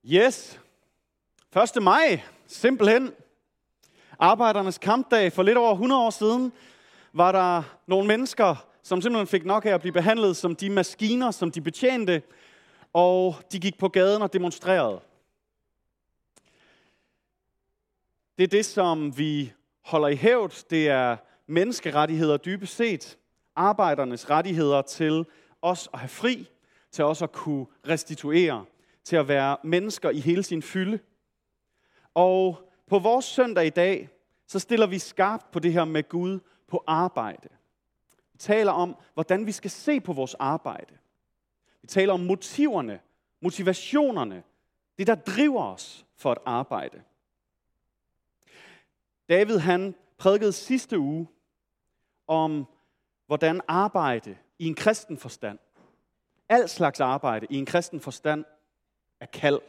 Yes. 1. maj, simpelthen. Arbejdernes kampdag for lidt over 100 år siden, var der nogle mennesker, som simpelthen fik nok af at blive behandlet som de maskiner, som de betjente, og de gik på gaden og demonstrerede. Det er det, som vi holder i hævd. Det er menneskerettigheder dybest set. Arbejdernes rettigheder til os at have fri, til os at kunne restituere, til at være mennesker i hele sin fylde. Og på vores søndag i dag, så stiller vi skarpt på det her med Gud på arbejde. Vi taler om, hvordan vi skal se på vores arbejde. Vi taler om motiverne, motivationerne, det der driver os for at arbejde. David han prædikede sidste uge om, hvordan arbejde i en kristen forstand, al slags arbejde i en kristen forstand, er kald.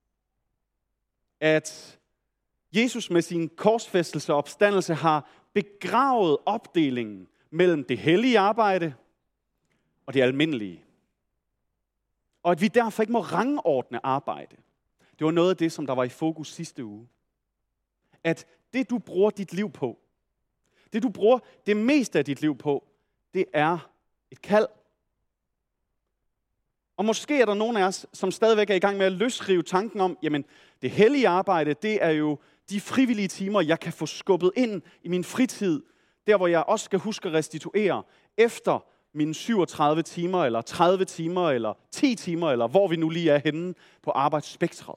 At Jesus med sin korsfæstelse og opstandelse har begravet opdelingen mellem det hellige arbejde og det almindelige. Og at vi derfor ikke må rangordne arbejde. Det var noget af det, som der var i fokus sidste uge. At det, du bruger dit liv på, det du bruger det meste af dit liv på, det er et kald. Og måske er der nogen af os, som stadigvæk er i gang med at løsrive tanken om, jamen det hellige arbejde, det er jo de frivillige timer, jeg kan få skubbet ind i min fritid, der hvor jeg også skal huske at restituere efter mine 37 timer, eller 30 timer, eller 10 timer, eller hvor vi nu lige er henne på arbejdsspektret.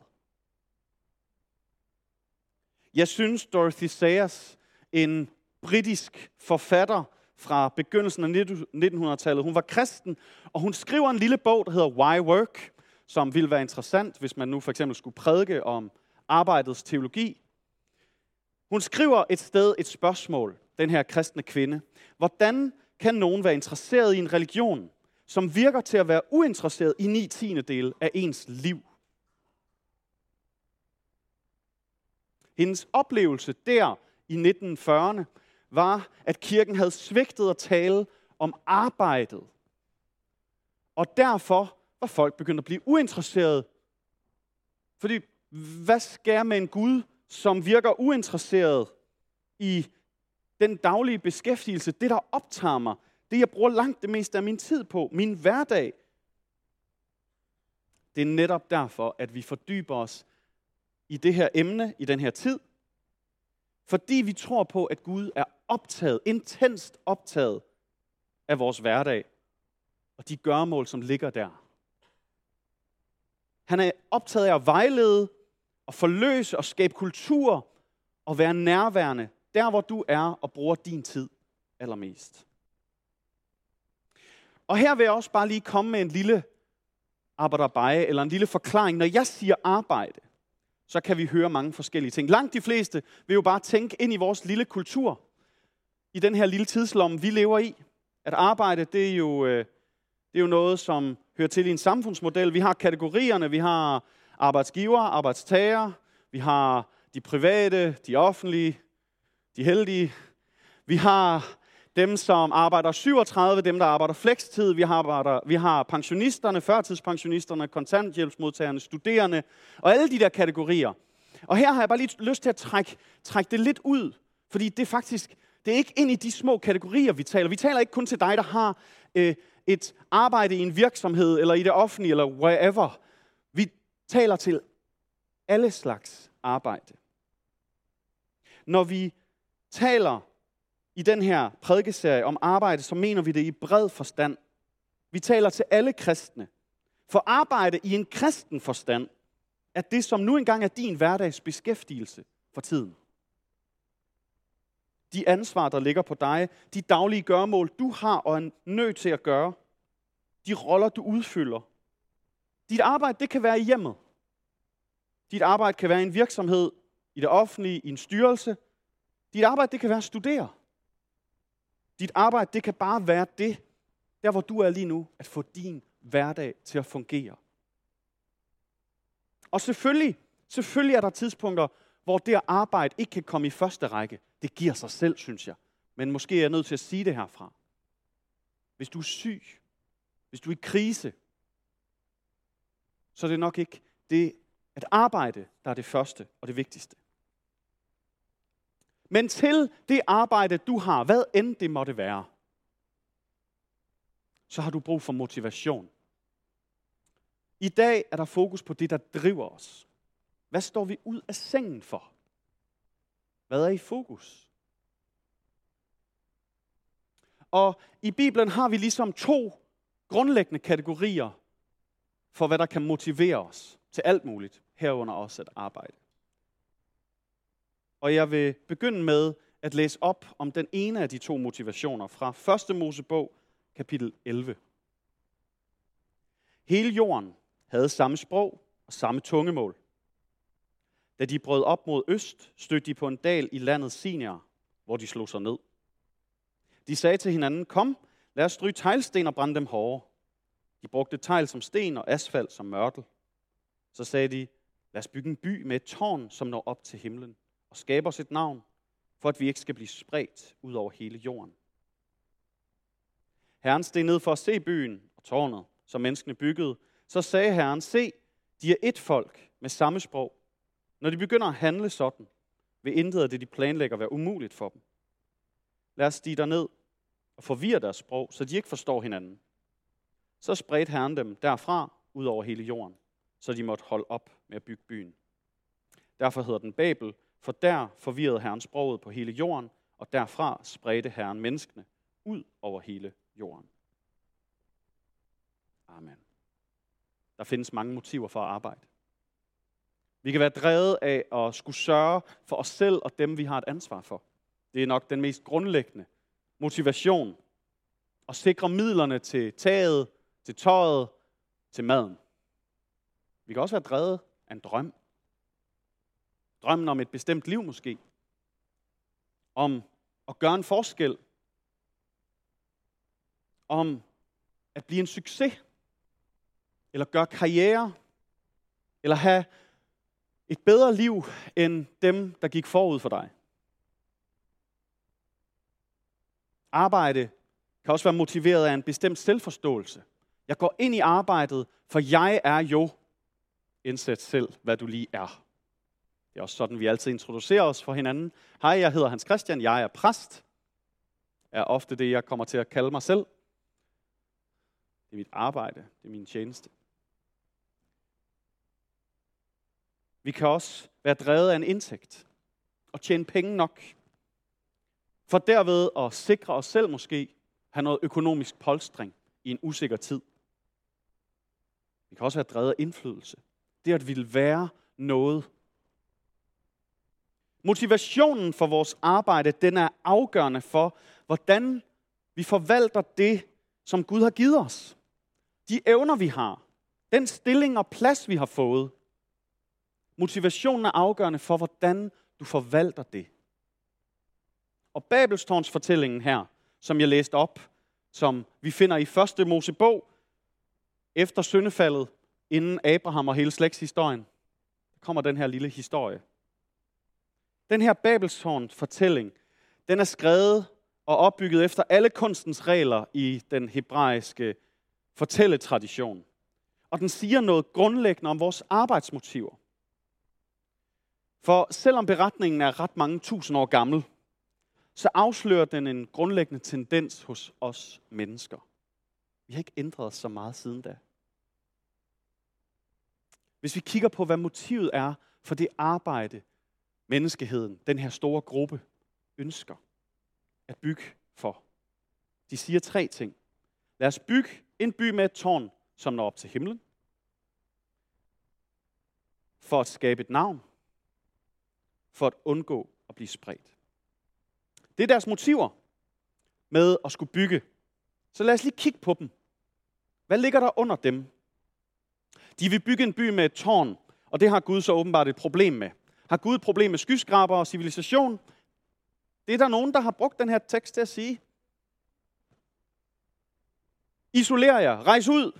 Jeg synes, Dorothy Sayers, en britisk forfatter fra begyndelsen af 1900-tallet, hun var kristen, og hun skriver en lille bog, der hedder Why Work, som ville være interessant, hvis man nu for eksempel skulle prædike om arbejdets teologi. Hun skriver et sted et spørgsmål, den her kristne kvinde. Hvordan kan nogen være interesseret i en religion, som virker til at være uinteresseret i 9/10 af ens liv? Hendes oplevelse der i 1940'erne var, at kirken havde svigtet at tale om arbejdet. Og derfor var folk begyndt at blive uinteresserede. Fordi, hvad skal jeg med en Gud, som virker uinteresseret i den daglige beskæftigelse, det der optager mig, det jeg bruger langt det meste af min tid på, min hverdag? Det er netop derfor, at vi fordyber os i det her emne, i den her tid, fordi vi tror på, at Gud er optaget, intenst optaget af vores hverdag og de gøremål, som ligger der. Han er optaget af at vejlede og forløse og skabe kultur og være nærværende der, hvor du er og bruger din tid allermest. Og her vil jeg også bare lige komme med en lille arbejderbeje eller en lille forklaring. Når jeg siger arbejde, så kan vi høre mange forskellige ting. Langt de fleste vil jo bare tænke ind i vores lille kultur, i den her lille tidslomme, vi lever i. At arbejde, det er jo noget, som hører til i en samfundsmodel. Vi har kategorierne, vi har arbejdsgiver, arbejdstager, vi har de private, de offentlige, de heldige. Vi har dem, som arbejder 37, dem, der arbejder flekstid. Vi har pensionisterne, førtidspensionisterne, kontanthjælpsmodtagerne, studerende og alle de der kategorier. Og her har jeg bare lige lyst til at trække det lidt ud, fordi det er ikke ind i de små kategorier, vi taler. Vi taler ikke kun til dig, der har et arbejde i en virksomhed, eller i det offentlige, eller wherever. Vi taler til alle slags arbejde. Når vi taler i den her prædikeserie om arbejde, så mener vi det i bred forstand. Vi taler til alle kristne. For arbejde i en kristen forstand er det, som nu engang er din hverdags beskæftigelse for tiden. De ansvar, der ligger på dig, de daglige gøremål, du har og er nødt til at gøre, de roller, du udfylder. Dit arbejde, det kan være i hjemmet. Dit arbejde kan være i en virksomhed, i det offentlige, i en styrelse. Dit arbejde, det kan være at studere. Dit arbejde, det kan bare være det, der hvor du er lige nu, at få din hverdag til at fungere. Og selvfølgelig er der tidspunkter, hvor det arbejde ikke kan komme i første række. Det giver sig selv, synes jeg. Men måske er jeg nødt til at sige det herfra. Hvis du er syg, hvis du er i krise, så er det nok ikke det at arbejde, der er det første og det vigtigste. Men til det arbejde, du har, hvad end det måtte være, så har du brug for motivation. I dag er der fokus på det, der driver os. Hvad står vi ud af sengen for? Hvad er i fokus? Og i Bibelen har vi ligesom 2 grundlæggende kategorier for, hvad der kan motivere os til alt muligt, herunder også at arbejde. Og jeg vil begynde med at læse op om den ene af de 2 motivationer fra 1. Mosebog, kapitel 11. Hele jorden havde samme sprog og samme tungemål. Da de brød op mod øst, stødte de på en dal i landet Sinjar, hvor de slog sig ned. De sagde til hinanden, kom, lad os stryge teglsten og brænde dem hårde. De brugte tegl som sten og asfalt som mørtel. Så sagde de, lad os bygge en by med et tårn, som når op til himlen, og skabe os et navn, for at vi ikke skal blive spredt ud over hele jorden. Herren steg ned for at se byen og tårnet, som menneskene byggede. Så sagde Herren, se, de er et folk med samme sprog. Når de begynder at handle sådan, vil intet af det, de planlægger, være umuligt for dem. Lad os stige derned og forvirre deres sprog, så de ikke forstår hinanden. Så spredte Herren dem derfra ud over hele jorden, så de måtte holde op med at bygge byen. Derfor hedder den Babel, for der forvirrede Herren sproget på hele jorden, og derfra spredte Herren menneskene ud over hele jorden. Amen. Der findes mange motiver for at arbejde. Vi kan være drevet af at skulle sørge for os selv og dem, vi har et ansvar for. Det er nok den mest grundlæggende motivation. At sikre midlerne til taget, til tøjet, til maden. Vi kan også være drevet af en drøm. Drømmen om et bestemt liv måske. Om at gøre en forskel. Om at blive en succes. Eller gøre karriere. Eller have et bedre liv end dem, der gik forud for dig. Arbejde kan også være motiveret af en bestemt selvforståelse. Jeg går ind i arbejdet, for jeg er jo. Indsæt selv, hvad du lige er. Det er også sådan, vi altid introducerer os for hinanden. Hej, jeg hedder Hans Christian, jeg er præst. Er ofte det, jeg kommer til at kalde mig selv. Det er mit arbejde, det er min tjeneste. Vi kan også være drevet af en indtægt og tjene penge nok. For derved at sikre os selv måske, have noget økonomisk polstring i en usikker tid. Vi kan også være drevet af indflydelse. Det at ville være noget. Motivationen for vores arbejde, den er afgørende for, hvordan vi forvalter det, som Gud har givet os. De evner, vi har. Den stilling og plads, vi har fået. Motivationen er afgørende for, hvordan du forvalter det. Og Babelstårns fortællingen her, som jeg læste op, som vi finder i 1. Mosebog, efter syndefaldet, inden Abraham og hele slægtshistorien, der kommer den her lille historie. Den her Babelstårns fortælling, den er skrevet og opbygget efter alle kunstens regler i den hebraiske fortælletradition. Og den siger noget grundlæggende om vores arbejdsmotiver. For selvom beretningen er ret mange tusind år gammel, så afslører den en grundlæggende tendens hos os mennesker. Vi har ikke ændret os så meget siden da. Hvis vi kigger på, hvad motivet er for det arbejde, menneskeheden, den her store gruppe, ønsker at bygge for. De siger 3 ting. Lad os bygge en by med et tårn, som når op til himlen. For at skabe et navn. For at undgå at blive spredt. Det er deres motiver med at skulle bygge. Så lad os lige kigge på dem. Hvad ligger der under dem? De vil bygge en by med et tårn, og det har Gud så åbenbart et problem med. Har Gud et problem med skyskraber og civilisation? Det er der nogen, der har brugt den her tekst til at sige. Isoler jer, rejs ud.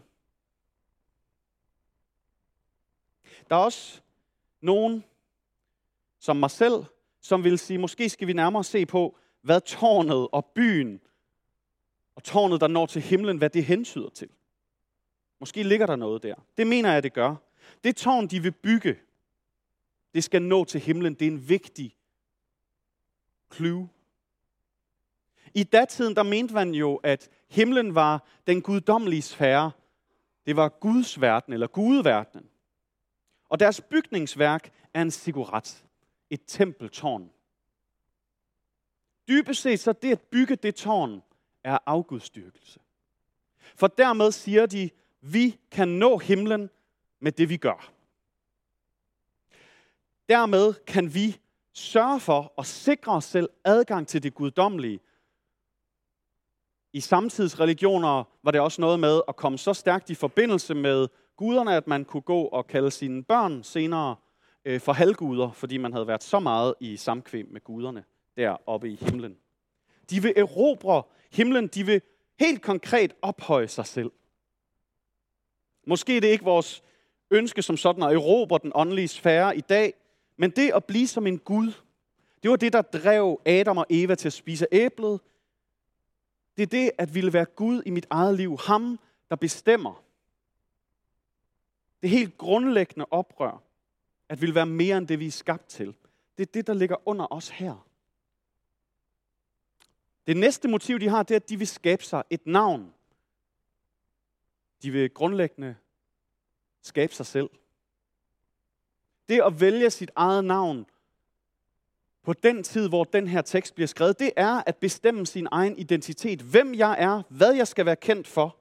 Der er også nogen, som mig selv, som vil sige, måske skal vi nærmere se på, hvad tårnet og byen, og tårnet, der når til himlen, hvad det hentyder til. Måske ligger der noget der. Det mener jeg, det gør. Det tårn, de vil bygge, det skal nå til himlen. Det er en vigtig clue. I datiden, der mente man jo, at himlen var den guddommelige sfære. Det var Guds verden, eller gudeverdenen. Og deres bygningsværk er en ziggurat, et tempeltårn. Dybest set så det at bygge det tårn er afgudstyrkelse. For dermed siger de, vi kan nå himlen med det vi gør. Dermed kan vi sørge for at sikre os selv adgang til det guddommelige. I samtidsreligioner var det også noget med at komme så stærkt i forbindelse med guderne, at man kunne gå og kalde sine børn senere for halvguder, fordi man havde været så meget i samkvem med guderne deroppe i himlen. De vil erobre himlen, de vil helt konkret ophøje sig selv. Måske er det ikke vores ønske som sådan at erobre den åndelige sfære i dag, men det at blive som en Gud, det var det, der drev Adam og Eva til at spise æblet. Det er det, at ville være Gud i mit eget liv. Ham, der bestemmer. Det helt grundlæggende oprør, at ville være mere end det, vi er skabt til. Det er det, der ligger under os her. Det næste motiv, de har, det er, at de vil skabe sig et navn. De vil grundlæggende skabe sig selv. Det at vælge sit eget navn på den tid, hvor den her tekst bliver skrevet, det er at bestemme sin egen identitet. Hvem jeg er, hvad jeg skal være kendt for.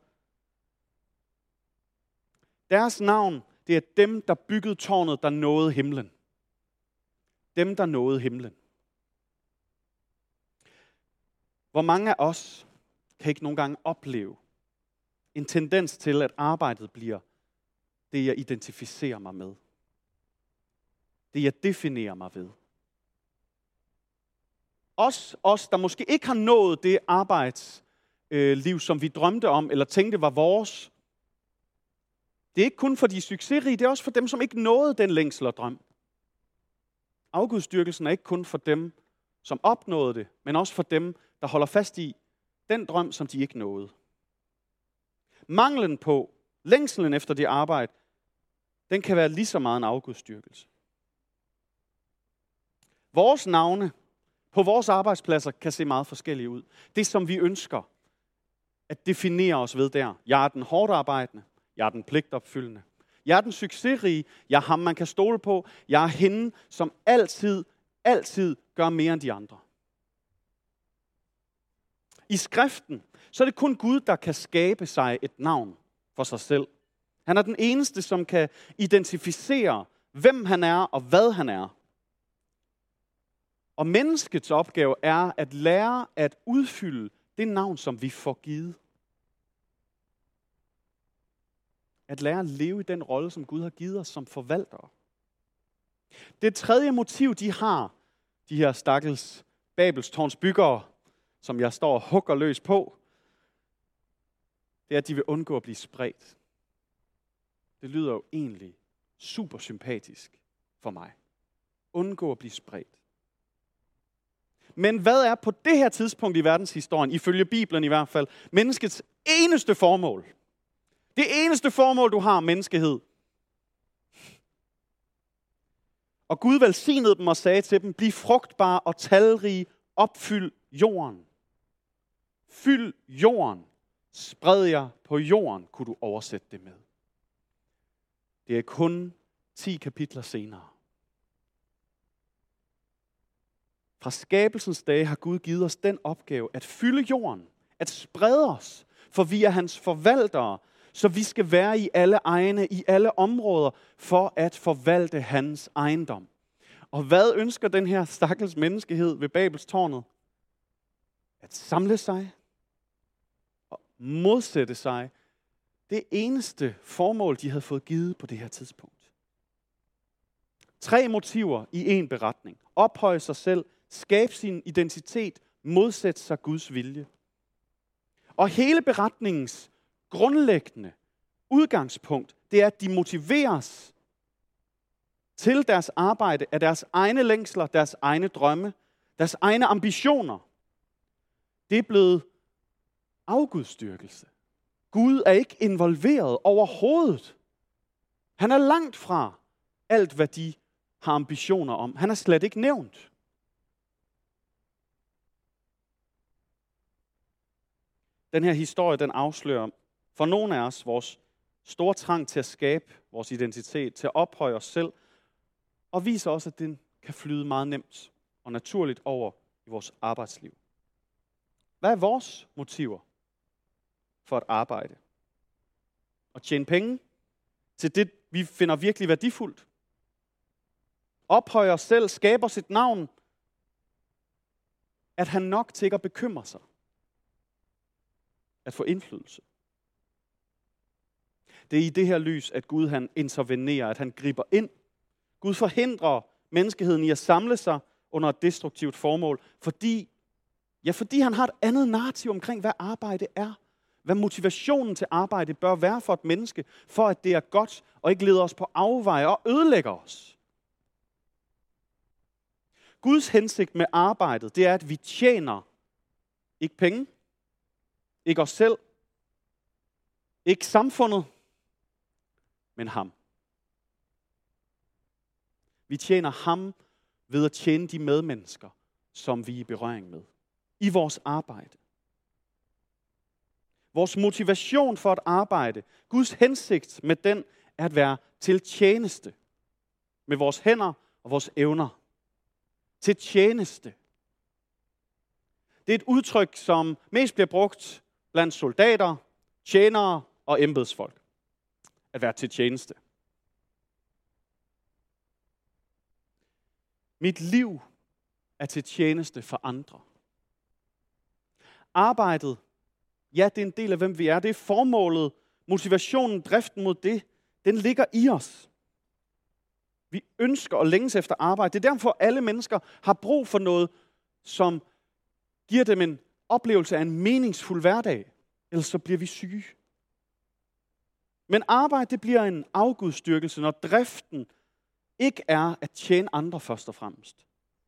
Deres navn, det er dem, der byggede tårnet, der nåede himlen. Dem, der nåede himlen. Hvor mange af os kan ikke nogle gange opleve en tendens til, at arbejdet bliver det, jeg identificerer mig med. Det, jeg definerer mig ved. Os, der måske ikke har nået det arbejdsliv, som vi drømte om, eller tænkte var vores. Det er ikke kun for de succesrige, det er også for dem, som ikke nåede den længsel og drøm. Afgudstyrkelsen er ikke kun for dem, som opnåede det, men også for dem, der holder fast i den drøm, som de ikke nåede. Manglen på, længselen efter det arbejde, den kan være lige så meget en afgudstyrkelse. Vores navne på vores arbejdspladser kan se meget forskellige ud. Det, som vi ønsker at definere os ved der. Jeg er den hårdt arbejdende. Jeg er den pligtopfyldende. Jeg er den succesrige. Jeg er ham, man kan stole på. Jeg er hende, som altid gør mere end de andre. I skriften, så er det kun Gud, der kan skabe sig et navn for sig selv. Han er den eneste, som kan identificere, hvem han er og hvad han er. Og menneskets opgave er at lære at udfylde det navn, som vi får givet. At lære at leve i den rolle, som Gud har givet os som forvaltere. Det tredje motiv, de har, de her stakkels Babelstårns byggere, som jeg står og hugger løs på, det er, at de vil undgå at blive spredt. Det lyder jo egentlig super sympatisk for mig. Undgå at blive spredt. Men hvad er på det her tidspunkt i verdenshistorien, ifølge Bibelen i hvert fald, menneskets eneste formål? Det eneste formål, du har, menneskehed. Og Gud velsignede dem og sagde til dem, bliv frugtbare og talrige, opfyld jorden. Fyld jorden. Spred jer på jorden, kunne du oversætte det med. Det er kun 10 kapitler senere. Fra skabelsens dage har Gud givet os den opgave at fylde jorden, at sprede os, for vi er hans forvaltere, så vi skal være i alle egne, i alle områder, for at forvalte hans ejendom. Og hvad ønsker den her stakkels menneskehed ved Babelstårnet? At samle sig og modsætte sig det eneste formål, de havde fået givet på det her tidspunkt. 3 motiver i en beretning. Ophøje sig selv, skabe sin identitet, modsætte sig Guds vilje. Og hele beretningens grundlæggende udgangspunkt, det er, at de motiveres til deres arbejde af deres egne længsler, deres egne drømme, deres egne ambitioner. Det er blevet afgudstyrkelse. Gud er ikke involveret overhovedet. Han er langt fra alt, hvad de har ambitioner om. Han er slet ikke nævnt. Den her historie, den afslører for nogle af os vores store trang til at skabe vores identitet, til at ophøje os selv, og viser også, at den kan flyde meget nemt og naturligt over i vores arbejdsliv. Hvad er vores motiver for at arbejde? At tjene penge til det, vi finder virkelig værdifuldt? Ophøje os selv, skabe os et navn? At han nok til ikke at bekymre sig? At få indflydelse? Det er i det her lys, at Gud han intervenerer, at han griber ind. Gud forhindrer menneskeheden i at samle sig under et destruktivt formål, fordi han har et andet narrativ omkring, hvad arbejde er. Hvad motivationen til arbejde bør være for et menneske, for at det er godt og ikke leder os på afveje og ødelægger os. Guds hensigt med arbejdet, det er, at vi tjener ikke penge, ikke os selv, ikke samfundet, men ham. Vi tjener ham ved at tjene de medmennesker, som vi er i berøring med. I vores arbejde. Vores motivation for at arbejde, Guds hensigt med den, er at være til tjeneste. Med vores hænder og vores evner. Til tjeneste. Det er et udtryk, som mest bliver brugt blandt soldater, tjenere og embedsfolk. At være til tjeneste. Mit liv er til tjeneste for andre. Arbejdet, ja, det er en del af, hvem vi er. Det er formålet, motivationen, driften mod det. Den ligger i os. Vi ønsker og længes efter arbejde. Det er derfor, alle mennesker har brug for noget, som giver dem en oplevelse af en meningsfuld hverdag. Ellers så bliver vi syge. Men arbejde, det bliver en afgudstyrkelse, når driften ikke er at tjene andre først og fremmest.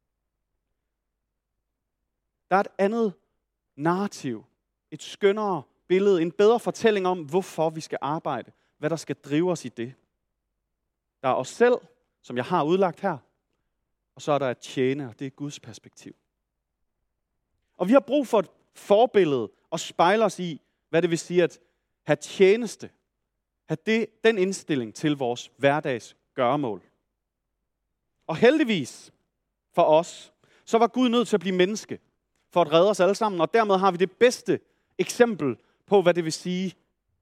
Der er et andet narrativ, et skønnere billede, en bedre fortælling om, hvorfor vi skal arbejde, hvad der skal drive os i det. Der er os selv, som jeg har udlagt her, og så er der et tjene, og det er Guds perspektiv. Og vi har brug for et forbillede og spejle os i, hvad det vil sige at have tjeneste, have den indstilling til vores hverdags gøremål. Og heldigvis for os, så var Gud nødt til at blive menneske for at redde os alle sammen, og dermed har vi det bedste eksempel på, hvad det vil sige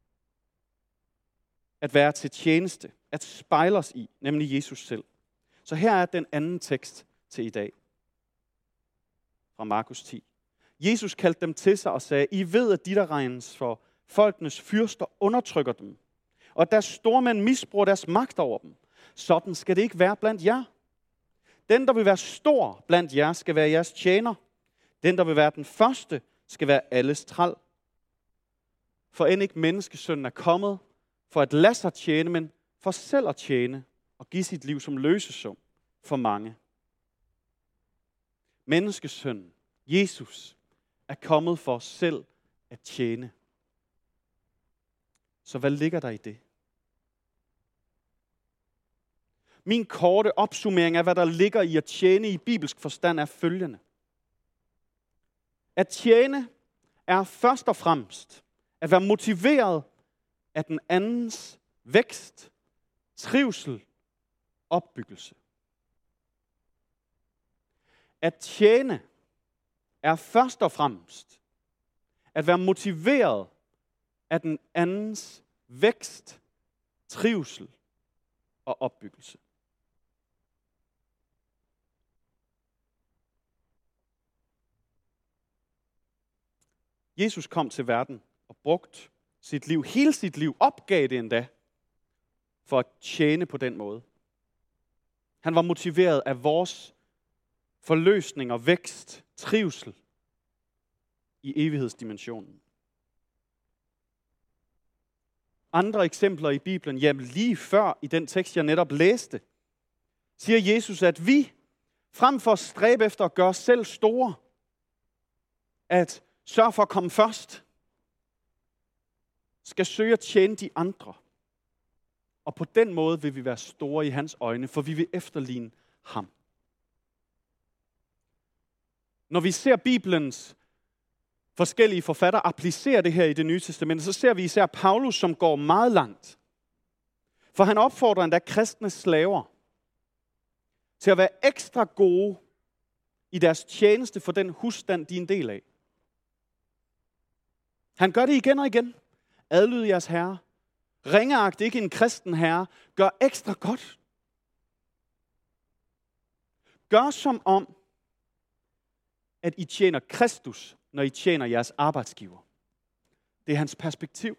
at være til tjeneste, at spejle os i, nemlig Jesus selv. Så her er den anden tekst til i dag, fra Markus 10. Jesus kaldte dem til sig og sagde, I ved, at de, der regnes for folkenes fyrster, undertrykker dem, og deres stormænd misbruger deres magt over dem. Sådan skal det ikke være blandt jer. Den, der vil være stor blandt jer, skal være jeres tjener. Den, der vil være den første, skal være alles træl. For end ikke menneskesønnen er kommet, for at lade sig tjene, men for selv at tjene og give sit liv som løsesum for mange. Menneskesønnen, Jesus, er kommet for os selv at tjene. Så hvad ligger der i det? Min korte opsummering af, hvad der ligger i at tjene i bibelsk forstand, er følgende. At tjene er først og fremmest at være motiveret af den andens vækst, trivsel, opbyggelse. At tjene er først og fremmest at være motiveret af den andens vækst, trivsel og opbyggelse. Jesus kom til verden og brugte sit liv, hele sit liv, opgav det endda, for at tjene på den måde. Han var motiveret af vores forløsning og vækst, trivsel i evighedsdimensionen. Andre eksempler i Bibelen, jamen lige før i den tekst, jeg netop læste, siger Jesus, at vi, frem for at stræbe efter at gøre os selv store, at sørge for at komme først, skal søge at tjene de andre. Og på den måde vil vi være store i hans øjne, for vi vil efterligne ham. Når vi ser Bibelens forskellige forfattere applicere det her i Det Nye Testamente, så ser vi især Paulus, som går meget langt. For han opfordrer endda kristne slaver til at være ekstra gode i deres tjeneste for den husstand, de er en del af. Han gør det igen og igen. Adlyd jeres herre. Ringeagt ikke en kristen herre. Gør ekstra godt. Gør som om, at I tjener Kristus, når I tjener jeres arbejdsgiver. Det er hans perspektiv.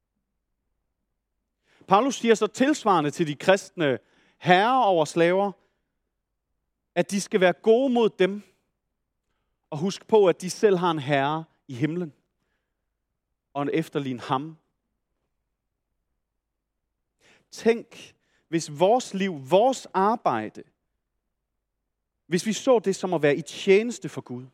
Paulus siger så tilsvarende til de kristne herrer over slaver, at de skal være gode mod dem, og husk på, at de selv har en herre i himlen, og en efterligne ham. Tænk, hvis vores liv, vores arbejde, hvis vi så det som at være i tjeneste for Gud.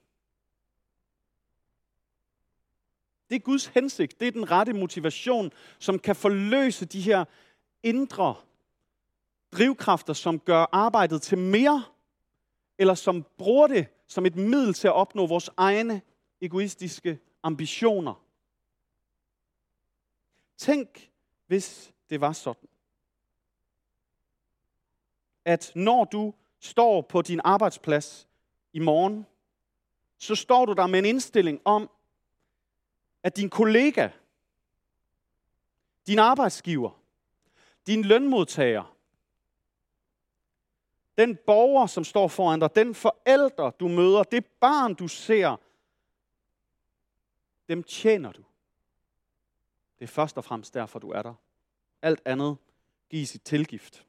Det er Guds hensigt. Det er den rette motivation, som kan forløse de her indre drivkræfter, som gør arbejdet til mere, eller som bruger det som et middel til at opnå vores egne egoistiske ambitioner. Tænk, hvis det var sådan, at når du står på din arbejdsplads i morgen, så står du der med en indstilling om, at din kollega, din arbejdsgiver, din lønmodtager, den borger, som står foran dig, den forælder, du møder, det barn, du ser, dem tjener du. Det er først og fremmest derfor, du er der. Alt andet gives i tilgift.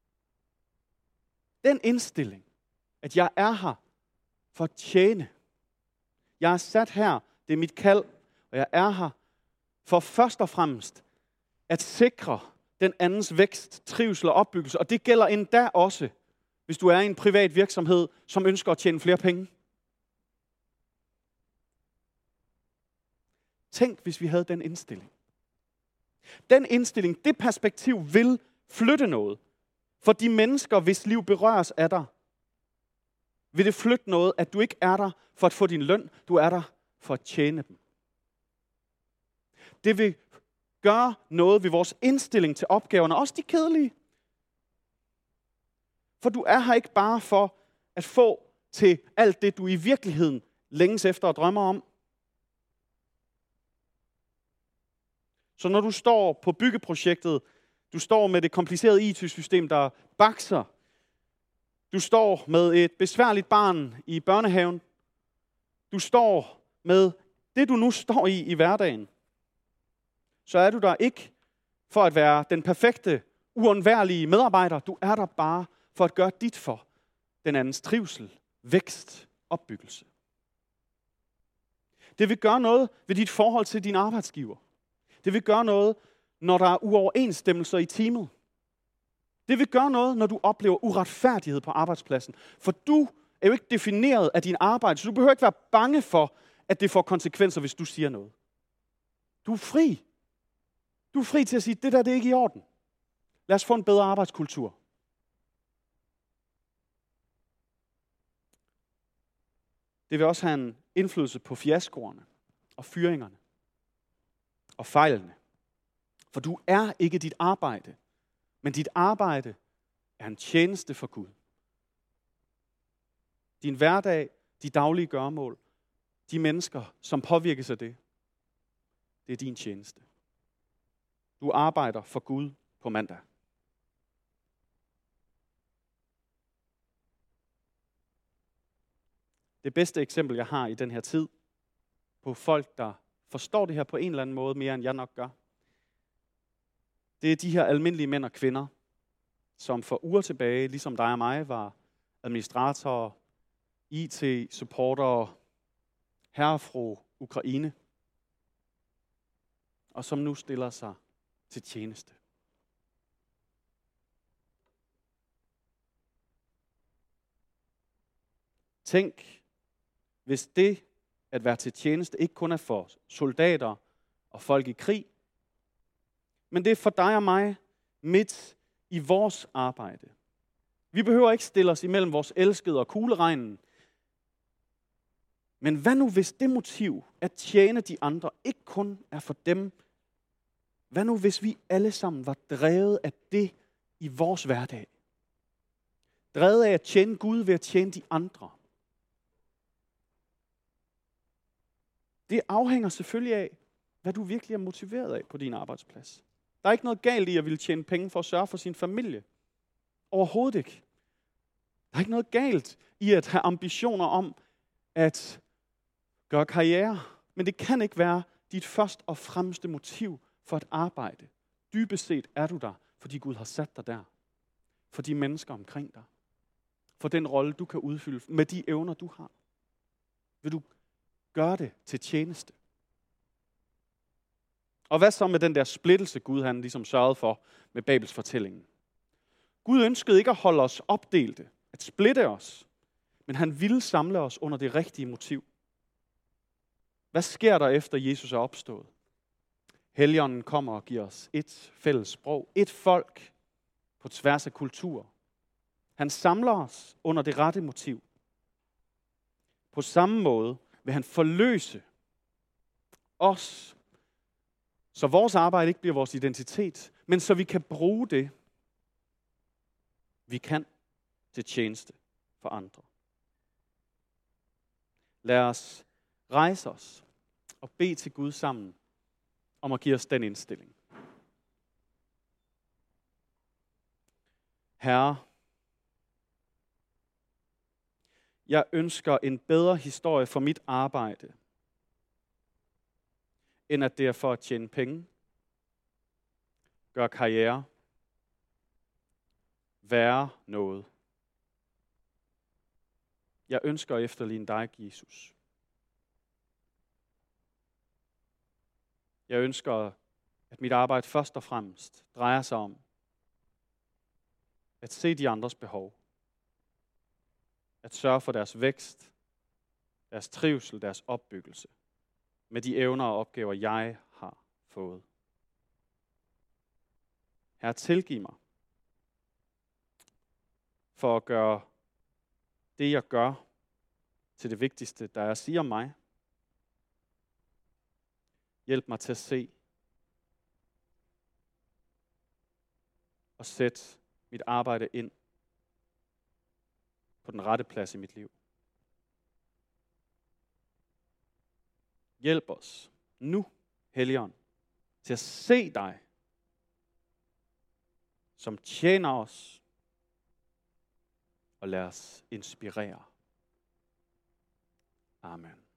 Den indstilling, at jeg er her for at tjene. Jeg er sat her, det er mit kald, og jeg er her for først og fremmest at sikre den andens vækst, trivsel og opbyggelse. Og det gælder endda også, hvis du er i en privat virksomhed, som ønsker at tjene flere penge. Tænk, hvis vi havde den indstilling. Den indstilling, det perspektiv vil flytte noget. For de mennesker, hvis liv berøres af dig, vil det flytte noget, at du ikke er der for at få din løn, du er der for at tjene dem. Det vil gøre noget ved vores indstilling til opgaverne, også de kedelige. For du er her ikke bare for at få til alt det, du i virkeligheden længes efter og drømmer om. Så når du står på byggeprojektet, du står med det komplicerede IT-system, der bakser, du står med et besværligt barn i børnehaven, du står med det, du nu står i hverdagen, så er du der ikke for at være den perfekte, uundværlige medarbejder. Du er der bare for at gøre dit for den andens trivsel, vækst, opbyggelse. Det vil gøre noget ved dit forhold til din arbejdsgiver. Det vil gøre noget, når der er uoverensstemmelser i teamet. Det vil gøre noget, når du oplever uretfærdighed på arbejdspladsen. For du er jo ikke defineret af din arbejde, så du behøver ikke være bange for, at det får konsekvenser, hvis du siger noget. Du er fri. Du er fri til at sige, det der det er ikke i orden. Lad os få en bedre arbejdskultur. Det vil også have en indflydelse på fiaskoerne og fyringerne og fejlene. For du er ikke dit arbejde, men dit arbejde er en tjeneste for Gud. Din hverdag, de daglige gøremål, de mennesker, som påvirkes af det, det er din tjeneste. Du arbejder for Gud på mandag. Det bedste eksempel, jeg har i den her tid, på folk, der forstår det her på en eller anden måde, mere end jeg nok gør, det er de her almindelige mænd og kvinder, som for uger tilbage, ligesom dig og mig, var administratorer, IT-supportere, herre og fru Ukraine, og som nu stiller sig til tjeneste. Tænk, hvis det at være til tjeneste ikke kun er for soldater og folk i krig, men det er for dig og mig, midt i vores arbejde. Vi behøver ikke stille os imellem vores elskede og kugleregnen. Men hvad nu, hvis det motiv at tjene de andre ikke kun er for dem? Hvad nu, hvis vi alle sammen var drevet af det i vores hverdag? Drevet af at tjene Gud ved at tjene de andre. Det afhænger selvfølgelig af, hvad du virkelig er motiveret af på din arbejdsplads. Der er ikke noget galt i at ville tjene penge for at sørge for sin familie. Overhovedet ikke. Der er ikke noget galt i at have ambitioner om at gøre karriere. Men det kan ikke være dit først og fremmeste motiv for at arbejde. Dybest set er du der, fordi Gud har sat dig der. For de mennesker omkring dig. For den rolle, du kan udfylde med de evner, du har. Vil du gøre det til tjeneste? Og hvad så med den der splittelse, Gud han ligesom sørgede for med Babels fortællingen? Gud ønskede ikke at holde os opdelte, at splitte os, men han ville samle os under det rigtige motiv. Hvad sker der efter Jesus er opstået? Helligånden kommer og giver os et fælles sprog, et folk på tværs af kultur. Han samler os under det rette motiv. På samme måde vil han forløse os, så vores arbejde ikke bliver vores identitet, men så vi kan bruge det, vi kan, til tjeneste for andre. Lad os rejse os og bede til Gud sammen om at give os den indstilling. Herre, jeg ønsker en bedre historie for mit arbejde, end at det er for at tjene penge, gøre karriere, være noget. Jeg ønsker at efterligne dig, Jesus. Jeg ønsker, at mit arbejde først og fremmest drejer sig om at se de andres behov. At sørge for deres vækst, deres trivsel, deres opbyggelse med de evner og opgaver, jeg har fået. Herre, tilgiv mig for at gøre det, jeg gør, til det vigtigste, der er at sige om mig. Hjælp mig til at se og sætte mit arbejde ind på den rette plads i mit liv. Hjælp os nu, Helligånd, til at se dig, som tjener os, og lad os inspirere. Amen.